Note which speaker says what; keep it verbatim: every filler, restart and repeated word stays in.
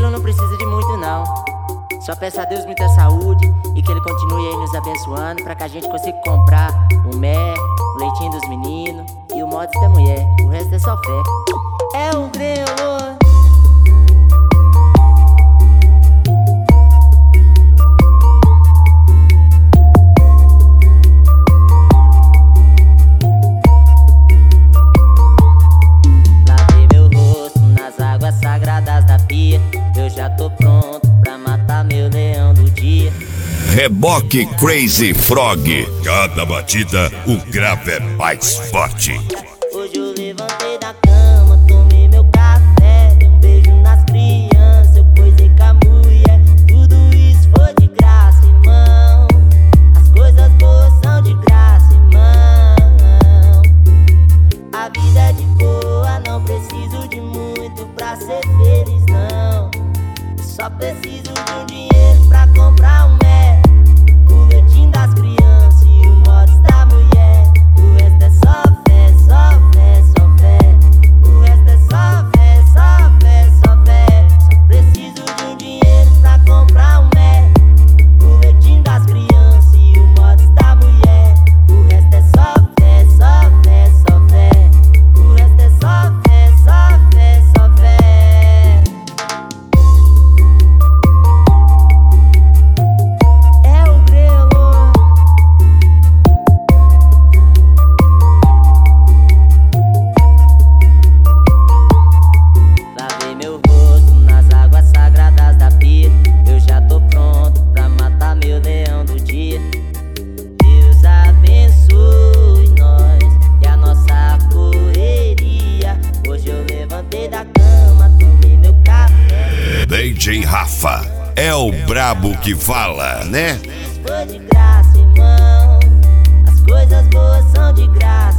Speaker 1: tranquilo, não precisa de muito não. Só peço a Deus muita saúde e que Ele continue aí nos abençoando, pra que a gente consiga comprar o mé, o leitinho dos meninos e o mods da mulher. O resto é só fé. É o grelo. Eu já tô pronto pra matar meu leão do dia.
Speaker 2: Reboque Crazy Frog. Cada batida, o grave é mais forte.
Speaker 1: Hoje eu levantei da cama, tomei meu café, dei um beijo nas crianças, eu coisei com a mulher. Tudo isso foi de graça, irmão. As coisas boas são de graça, irmão. A vida é de boa, não preciso de muito pra ser feliz, não. Só preciso de um dinheiro pra comprar um mé, o leitinho das crianças e o mods da mulher. O resto é só fé, só fé, só fé. O resto é só fé, só fé, só fé. Só preciso de um dinheiro pra comprar um mé, o leitinho das crianças e o mods da mulher. O resto é só fé, só fé, só fé. O resto é só fé, só fé, só fé.
Speaker 2: D J Rafa é o brabo que fala, né?
Speaker 1: Foi de graça, irmão. As coisas boas são de graça.